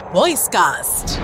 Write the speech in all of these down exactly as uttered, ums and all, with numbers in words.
Voice cast.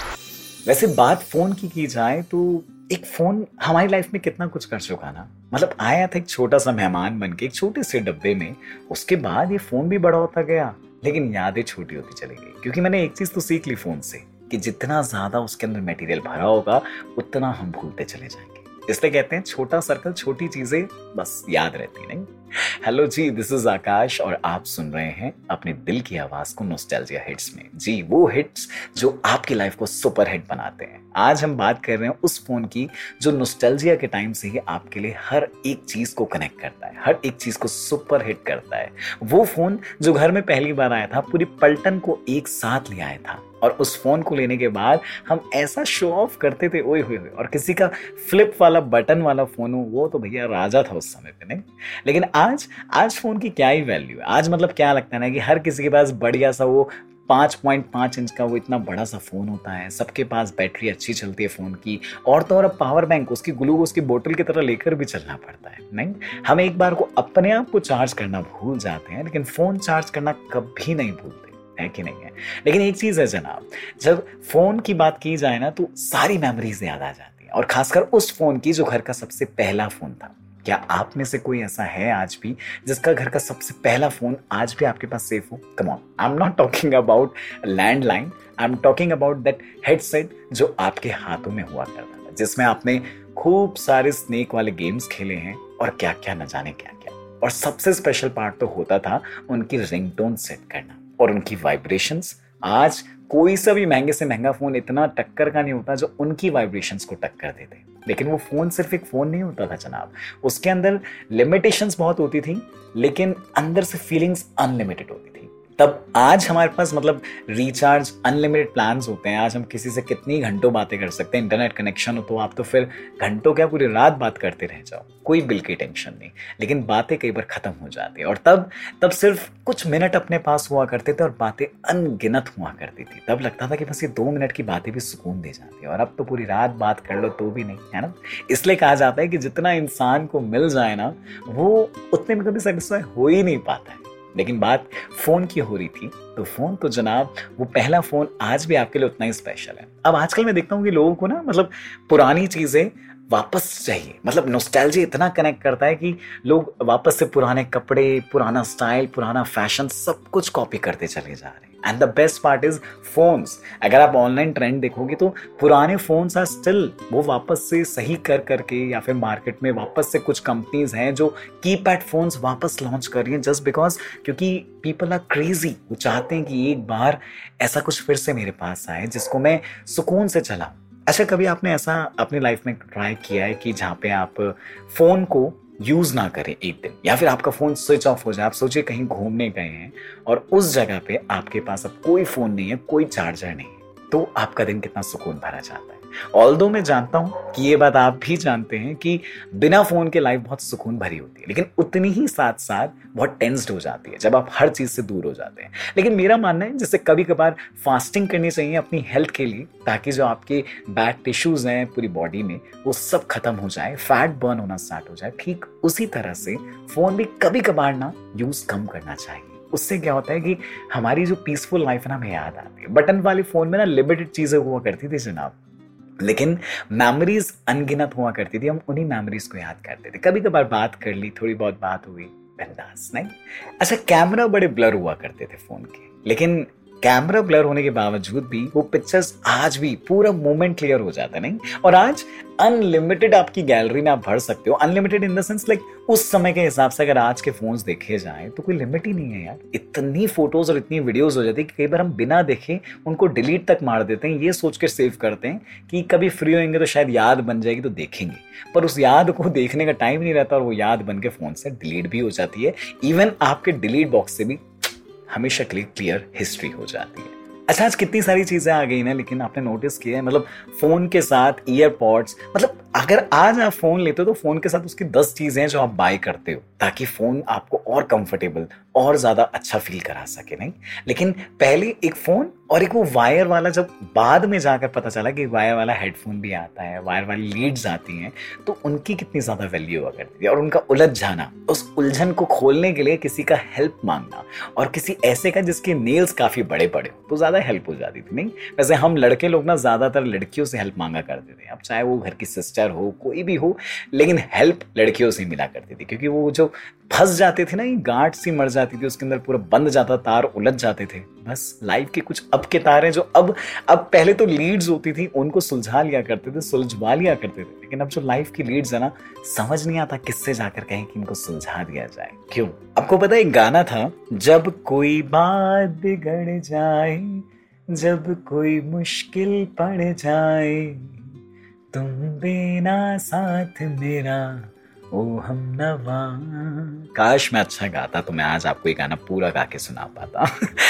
वैसे बात phone की की जाए तो एक फोन हमारी लाइफ में कितना कुछ कर चुका ना। मतलब आया था एक छोटा सा मेहमान बन के एक छोटे से डब्बे में, उसके बाद ये फोन भी बड़ा होता गया लेकिन यादें छोटी होती चली गई। क्योंकि मैंने एक चीज तो सीख ली फोन से कि जितना ज्यादा उसके अंदर मटेरियल भरा होगा उतना हम भूलते चले जाएंगे। इसलिए कहते हैं छोटा सर्कल, छोटी चीजें बस याद रहती नहीं। हेलो जी, दिस इज आकाश और आप सुन रहे हैं अपने दिल की आवाज को नॉस्टैल्जिया हिट्स में। जी, वो हिट्स जो आपकी लाइफ को सुपर हिट बनाते हैं। आज हम बात कर रहे हैं उस फोन की जो नॉस्टैल्जिया के टाइम से ही आपके लिए हर एक चीज को कनेक्ट करता है, हर एक चीज को सुपर हिट करता है। वो फोन जो घर में पहली बार आया था, पूरी पलटन को एक साथ ले आया था और उस फोन को लेने के बाद हम ऐसा शो ऑफ करते थे, ओए होए होए। और किसी का फ्लिप वाला बटन वाला फोन हो वो तो भैया राजा था उस समय पे, नहीं। लेकिन आज आज फोन की क्या ही वैल्यू है। आज मतलब क्या लगता है ना कि हर किसी के पास बढ़िया सा वो पाँच पॉइंट पाँच इंच का वो इतना बड़ा सा फोन होता है, सबके पास बैटरी अच्छी चलती है फोन की, और तो और अब पावर बैंक उसकी ग्लूकोज की बोतल की तरह लेकर भी चलना पड़ता है। नहीं, हम एक बार को अपने आप को चार्ज करना भूल जाते हैं लेकिन फोन चार्ज करना कभी नहीं भूलते, है कि नहीं है। लेकिन एक चीज है जनाब, जब फोन की बात की जाए ना तो सारी मेमोरीज याद आ जाती है, और खासकर उस फोन की जो घर का सबसे पहला फोन था। क्या आप में से कोई ऐसा है आज भी जिसका घर का सबसे पहला फोन आज भी आपके पास सेफ हो? Come on, I am not talking about landline, I am talking about that headset जो आपके हाथों में हुआ करता था, जिसमें आपने खूब सारे स्नेक वाले गेम्स खेले हैं और क्या क्या न जाने क्या क्या। और सबसे स्पेशल पार्ट तो होता था उनकी रिंगटोन सेट करना और उनकी वाइब्रेशंस। आज कोई सा भी महंगे से महंगा फोन इतना टक्कर का नहीं होता जो उनकी वाइब्रेशंस को टक्कर देते। लेकिन वो फोन सिर्फ एक फोन नहीं होता था जनाब, उसके अंदर लिमिटेशंस बहुत होती थी लेकिन अंदर से फीलिंग्स अनलिमिटेड होती थी। तब आज हमारे पास मतलब रिचार्ज अनलिमिटेड प्लान्स होते हैं। आज हम किसी से कितनी घंटों बातें कर सकते हैं, इंटरनेट कनेक्शन हो तो आप तो फिर घंटों क्या पूरी रात बात करते रह जाओ, कोई बिल की टेंशन नहीं। लेकिन बातें कई बार खत्म हो जाती है और तब तब सिर्फ कुछ मिनट अपने पास हुआ करते थे और बातें अनगिनत हुआ करती थी। तब लगता था कि बस ये दो मिनट की बातें भी सुकून दे जाती है, और अब तो पूरी रात बात कर लो तो भी नहीं, है ना। इसलिए कहा जाता है कि जितना इंसान को मिल जाए ना वो उतने में कभी सेटिस्फाई हो ही नहीं पाता है। लेकिन बात फोन की हो रही थी तो फोन तो जनाब वो पहला फोन आज भी आपके लिए उतना ही स्पेशल है। अब आजकल मैं देखता हूँ कि लोगों को ना मतलब पुरानी चीजें वापस चाहिए, मतलब नॉस्टैल्जिया इतना कनेक्ट करता है कि लोग वापस से पुराने कपड़े, पुराना स्टाइल, पुराना फैशन सब कुछ कॉपी करते चले जा रहे हैं। And the best part is phones. अगर आप ऑनलाइन ट्रेंड देखोगे तो पुराने फोन्स आर स्टिल, वो वापस से सही कर करके या फिर मार्केट में वापस से कुछ कंपनीज हैं जो कीपैड फोन्स वापस लॉन्च कर रही हैं जस्ट बिकॉज क्योंकि पीपल आर क्रेजी। वो चाहते हैं कि एक बार ऐसा कुछ फिर से मेरे पास आए जिसको मैं सुकून से चलाऊं। अच्छा, कभी आपने ऐसा अपनी लाइफ में ट्राई किया है कि जहाँ पे आप फोन को यूज ना करें एक दिन, या फिर आपका फोन स्विच ऑफ हो जाए, आप सोचिए कहीं घूमने गए हैं और उस जगह पे आपके पास अब कोई फोन नहीं है, कोई चार्जर नहीं है, तो आपका दिन कितना सुकून भरा जाता है। ऑल्दो मैं जानता हूं कि ये बात आप भी जानते हैं कि बिना फोन के लाइफ बहुत सुकून भरी होती है, लेकिन उतनी ही साथ साथ बहुत टेंस्ड हो जाती है जब आप हर चीज से दूर हो जाते हैं। लेकिन मेरा मानना है जैसे कभी कभार फास्टिंग करनी चाहिए अपनी हेल्थ के लिए, ताकि जो आपके बैड टिश्यूज हैं पूरी बॉडी में वो सब खत्म हो जाए, फैट बर्न होना स्टार्ट हो जाए। ठीक उसी तरह से फोन भी कभी कभार ना यूज कम करना चाहिए। उससे क्या होता है कि हमारी जो पीसफुल लाइफ है ना हमें याद आती है। बटन वाले फोन में ना लिमिटेड चीजें हुआ करती थी जनाब, लेकिन मेमोरीज अनगिनत हुआ करती थी। हम उन्हीं मेमोरीज को याद करते थे। कभी कभार बात कर ली, थोड़ी बहुत बात हुई, बिंदास, नहीं। अच्छा, कैमरा बड़े ब्लर हुआ करते थे फोन के, लेकिन कैमरा ब्लर होने के बावजूद भी वो पिक्चर्स आज भी पूरा मोमेंट क्लियर हो जाता है, नहीं। और आज अनलिमिटेड आपकी गैलरी में आप भर सकते हो। Unlimited in the sense like उस समय के हिसाब से अगर आज के फोन्स देखे जाएं तो कोई लिमिट ही नहीं है यार। इतनी फोटोज और इतनी वीडियोस हो जाती है कि कई बार हम बिना देखे उनको डिलीट तक मार देते हैं, ये सोच कर सेव करते हैं कि कभी फ्री होंगे तो शायद याद बन जाएगी तो देखेंगे, पर उस याद को देखने का टाइम नहीं रहता और वो याद बन के फोन से डिलीट भी हो जाती है। इवन आपके डिलीट बॉक्स से भी हमेशा क्लियर हिस्ट्री हो जाती है। अच्छा, आज कितनी सारी चीजें आ गई ना, लेकिन आपने नोटिस किया है मतलब फोन के साथ ईयरपॉड्स, मतलब अगर आज आप फोन लेते हो तो फोन के साथ उसकी दस चीजें हैं जो आप बाय करते हो ताकि फोन आपको और कंफर्टेबल और ज्यादा अच्छा फील करा सके, नहीं? लेकिन पहले एक फोन और एक वो वायर वाला, जब बाद में जाकर पता चला कि वायर वाला हेडफोन भी आता है, वायर वाली लीड्स आती हैं, तो उनकी कितनी ज्यादा वैल्यू हुआ करती थी। और उनका उलझ जाना, उस उलझन को खोलने के लिए किसी का हेल्प मांगना, और किसी ऐसे का जिसके नेल्स काफी बड़े बड़े हो, तो ज्यादा हेल्प हो जाती थी, नहीं? वैसे हम लड़के लोग ना ज्यादातर लड़कियों से हेल्प मांगा करते थे, अब चाहे वो घर की सिस्टर हो, कोई भी हो, लेकिन हेल्प लड़कियों से मिला करती थी, क्योंकि वो जो फंस जाते थे ना, ये गांठ सी मर जाती थी, उसके अंदर पूरा बंद जाता, तार उलझ जाते थे। बस लाइफ के कुछ अब के तार हैं जो अब अब पहले तो लीड्स होती थी, उनको सुलझा लिया करते थे, सुलझवा लिया करते थे, लेकिन अब जो लाइफ की लीड्स है ना, समझ नहीं आता किससे जाकर कहें कि इनको सुलझा दिया जाए। क्यों? आपको पता है एक गाना था, जब कोई बात बिगड़ जाए, जब कोई मुश्किल पड़ जाए, तुम देना साथ मेरा ओ हम नवा। काश मैं अच्छा गाता तो मैं आज आपको ये गाना पूरा गा के सुना पाता।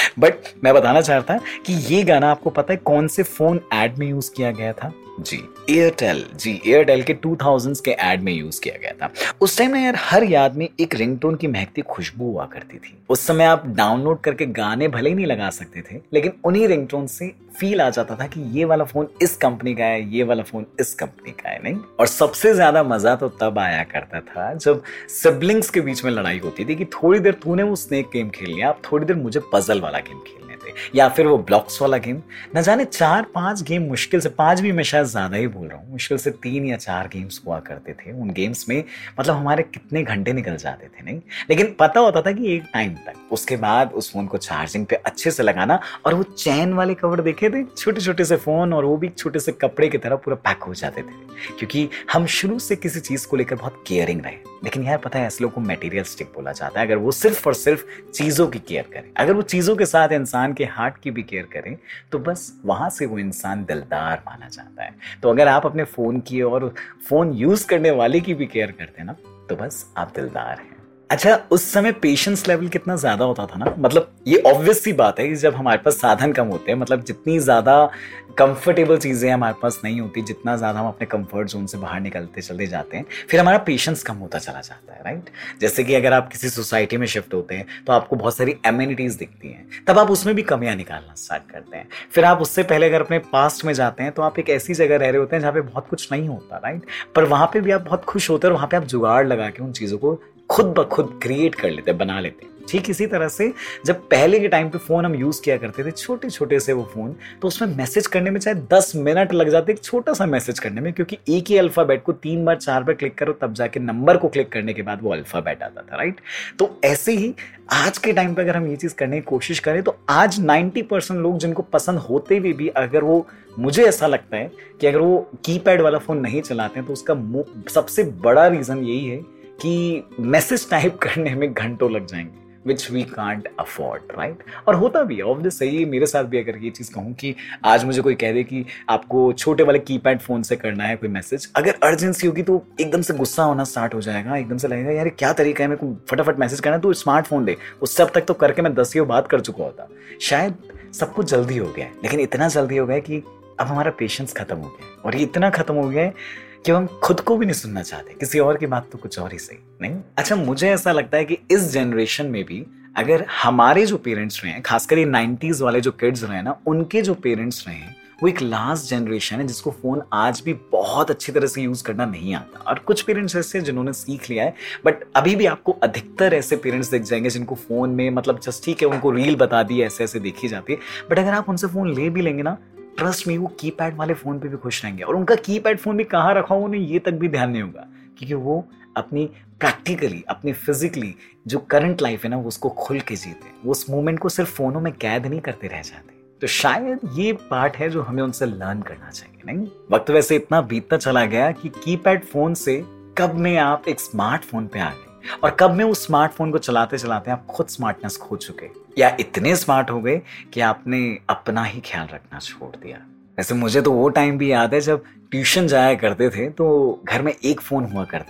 बट मैं बताना चाहता कि ये गाना आपको पता है कौन से फोन एड में यूज किया गया था? जी एयरटेल। जी एयरटेल के टू थाउज़ेंड्स के एड में यूज किया गया था। उस टाइम ना यार हर याद में एक रिंगटोन की महकती खुशबू हुआ करती थी। उस समय आप डाउनलोड करके गाने भले ही नहीं लगा सकते थे, लेकिन उन्हीं रिंगटोन से फील आ जाता था कि ये वाला फोन इस कंपनी का है, ये वाला फोन इस कंपनी का है, नहीं? और सबसे ज्यादा मजा तो तब आया करता था जब सिबलिंग्स के बीच में लड़ाई होती थी कि थोड़ी देर तूने वो स्नेक गेम खेल लिया, अब थोड़ी देर मुझे पजल वाला गेम खेलने थे, या फिर वो ब्लॉक्स वाला गेम। न जाने चार पांच गेम, मुश्किल से पांच भी मैं शायद ज्यादा ही बोल रहा हूँ, मुश्किल से तीन या चार गेम्स हुआ करते थे। उन गेम्स में मतलब हमारे कितने घंटे निकल जाते थे, नहीं? लेकिन पता होता था कि एक टाइम तक, उसके बाद उस फोन को चार्जिंग पे अच्छे से लगाना, और वो चैन वाले कवर देखे थे, छोटे छोटे से फोन, और वो भी छोटे से कपड़े की तरह पूरा पैक हो जाते थे, क्योंकि हम शुरू से किसी चीज को लेकर बहुत केयरिंग रहे। लेकिन यार पता है ऐसे लोगों को मटेरियलिस्टिक बोला जाता है। अगर वो सिर्फ और सिर्फ चीजों की केयर करें, अगर वो चीजों के साथ इंसान के हार्ट की भी केयर करें, तो बस वहां से वो इंसान दिलदार माना जाता है। तो अगर आप अपने फोन की और फोन यूज करने वाले की भी केयर करते हैं ना, तो बस आप दिलदार हैं। अच्छा, उस समय पेशेंस लेवल कितना ज्यादा होता था ना, मतलब ये ऑब्वियस सी बात है कि जब हमारे पास साधन कम होते हैं, मतलब जितनी ज्यादा कंफर्टेबल चीजें हमारे पास नहीं होती, जितना ज्यादा हम अपने कंफर्ट जोन से बाहर निकलते चले जाते हैं, फिर हमारा पेशेंस कम होता चला जाता है, राइट? जैसे कि अगर आप किसी सोसाइटी में शिफ्ट होते हैं तो आपको बहुत सारी एमिनिटीज दिखती हैं, तब आप उसमें भी कमियां निकालना स्टार्ट करते हैं। फिर आप उससे पहले अगर अपने पास्ट में जाते हैं तो आप एक ऐसी जगह रह रहे होते हैं जहाँ पे बहुत कुछ नहीं होता, राइट? पर वहां पे भी आप बहुत खुश होते हैं, और वहां पे आप जुगाड़ लगा के उन चीजों को खुद ब खुद क्रिएट कर लेते हैं, बना लेते हैं। ठीक इसी तरह से जब पहले के टाइम पे फोन हम यूज किया करते थे, छोटे छोटे से वो फोन, तो उसमें मैसेज करने में चाहे दस मिनट लग जाते, एक छोटा सा मैसेज करने में, क्योंकि एक ही अल्फाबेट को तीन बार चार बार क्लिक करो तब जाके नंबर को क्लिक करने के बाद वो अल्फाबेट आता था, राइट? तो ऐसे ही आज के टाइम पे अगर हम ये चीज करने की कोशिश करें, तो आज नाइन्टी परसेंट लोग जिनको पसंद होते हुए भी, अगर वो, मुझे ऐसा लगता है कि अगर वो कीपैड वाला फोन नहीं चलाते हैं, तो उसका सबसे बड़ा रीजन यही है कि मैसेज टाइप करने में घंटों लग जाएंगे, which we can't afford, right? और होता भी है, ऑब्वियस सही है। मेरे साथ भी अगर ये चीज कहूँ कि आज मुझे कोई कह दे कि आपको छोटे वाले कीपैड फोन से करना है कोई मैसेज, अगर अर्जेंसी होगी तो एकदम से गुस्सा होना स्टार्ट हो जाएगा, एकदम से लगेगा यार क्या तरीका है, मेरे को फटाफट मैसेज करना है, तो स्मार्टफोन दे। उससे अब तक तो करके मैं दसियों बात कर चुका होता। शायद सब कुछ जल्दी हो गया है, लेकिन इतना जल्दी हो गया कि अब हमारा पेशेंस खत्म हो गया है, और ये इतना खत्म हो गया है कि हम खुद को भी नहीं सुनना चाहते, किसी और की बात तो कुछ और ही सही, नहीं? अच्छा, मुझे ऐसा लगता है कि इस जनरेशन में भी अगर हमारे जो पेरेंट्स रहे हैं, खासकर ये नाइन्टीज वाले जो किड्स रहे हैं ना, उनके जो पेरेंट्स रहे हैं, वो एक लास्ट जनरेशन है जिसको फोन आज भी बहुत अच्छी तरह से यूज करना नहीं आता। और कुछ पेरेंट्स ऐसे जिन्होंने सीख लिया है, बट अभी भी आपको अधिकतर ऐसे पेरेंट्स दिख जाएंगे जिनको फोन में मतलब जस्ट ठीक है, उनको रील बता दी ऐसे ऐसे देखी जाती है, बट अगर आप उनसे फोन ले भी लेंगे ना, ट्रस्ट में वो कीपैड वाले फोन पे भी खुश रहेंगे, और उनका कीपैड फोन भी कहाँ रखा हो उन्हें ये तक भी ध्यान नहीं होगा, क्योंकि वो अपनी प्रैक्टिकली, अपनी फिजिकली जो करंट लाइफ है ना, वो उसको खुल के जीते, वो उस मोमेंट को सिर्फ फोनों में कैद नहीं करते रह जाते। तो शायद ये पार्ट है जो हमें उनसे लर्न करना चाहिए, नहीं? वक्त वैसे इतना बीतता चला गया कि कीपैड फोन से कब में आप एक स्मार्टफोन पे आ गए, और कब में उस स्मार्टफोन को चलाते चलाते आप खुद स्मार्टनेस खो चुके, या इतने स्मार्ट हो गए कि आपने अपना ही ख्याल रखना छोड़ दिया। वैसे मुझे तो वो टाइम भी याद है जब ट्यूशन जाया करते थे तो घर में एक फोन हुआ करता था,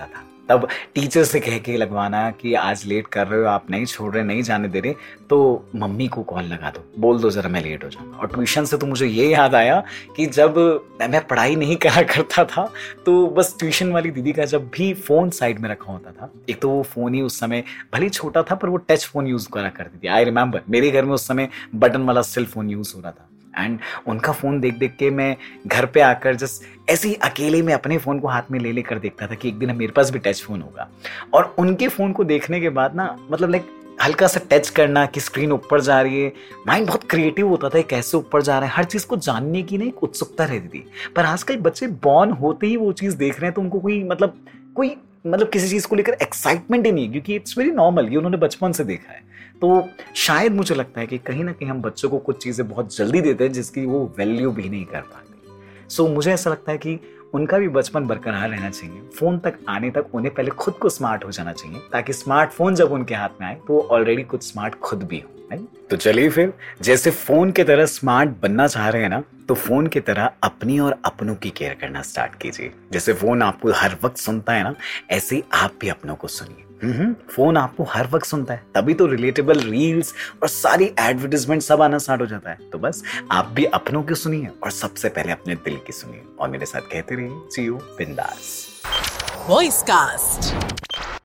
तब टीचर से कह के लगवाना कि आज लेट कर रहे हो आप, नहीं छोड़ रहे, नहीं जाने दे रहे, तो मम्मी को कॉल लगा दो, बोल दो जरा मैं लेट हो जाऊंगा। और ट्यूशन से तो मुझे ये याद आया कि जब मैं पढ़ाई नहीं करा करता था तो बस ट्यूशन वाली दीदी का जब भी फोन साइड में रखा होता था, एक तो वो फोन ही उस समय भले ही छोटा था पर वो टच फोन यूज करा करती थी। आई रिमेम्बर मेरे घर में उस समय बटन वाला सेल फोन यूज हो रहा था, एंड उनका फोन देख देख के मैं घर पे आकर जस्ट ऐसे ही अकेले में अपने फोन को हाथ में ले लेकर देखता था कि एक दिन मेरे पास भी टच फोन होगा। और उनके फोन को देखने के बाद ना मतलब लाइक हल्का सा टच करना कि स्क्रीन ऊपर जा रही है, माइंड बहुत क्रिएटिव होता था, कैसे ऊपर जा रहा है, हर चीज को जानने की ना एक उत्सुकता रहती थी। पर आजकल बच्चे बॉर्न होते ही वो चीज देख रहे हैं तो उनको कोई मतलब कोई मतलब किसी चीज को लेकर एक्साइटमेंट ही नहीं है, क्योंकि इट्स वेरी नॉर्मल, ये उन्होंने बचपन से देखा है। तो शायद मुझे लगता है कि कहीं ना कहीं हम बच्चों को कुछ चीजें बहुत जल्दी देते हैं जिसकी वो वैल्यू भी नहीं कर पाते। सो मुझे ऐसा लगता है कि उनका भी बचपन बरकरार रहना चाहिए। फोन तक आने तक उन्हें पहले खुद को स्मार्ट हो जाना चाहिए, ताकि स्मार्टफोन जब उनके हाथ में आए तो वो ऑलरेडी कुछ स्मार्ट खुद भी हो। नहीं? तो चलिए फिर, जैसे फोन की तरह स्मार्ट बनना चाह रहे हैं ना, तो फोन की तरह अपनी और अपनों की केयर करना स्टार्ट कीजिए। जैसे फोन आपको हर वक्त सुनता है ना, ऐसे ही आप भी अपनों को सुनिए। हम्म फोन आपको हर वक्त सुनता है, तभी तो रिलेटेबल रील्स और सारी एडवर्टाइजमेंट सब आना स्टार्ट हो जाता है। तो बस आप भी अपनों की सुनिए और सबसे पहले अपने दिल की सुनिए, और मेरे साथ कहते रहिए जियो बिंदास। Voice cast.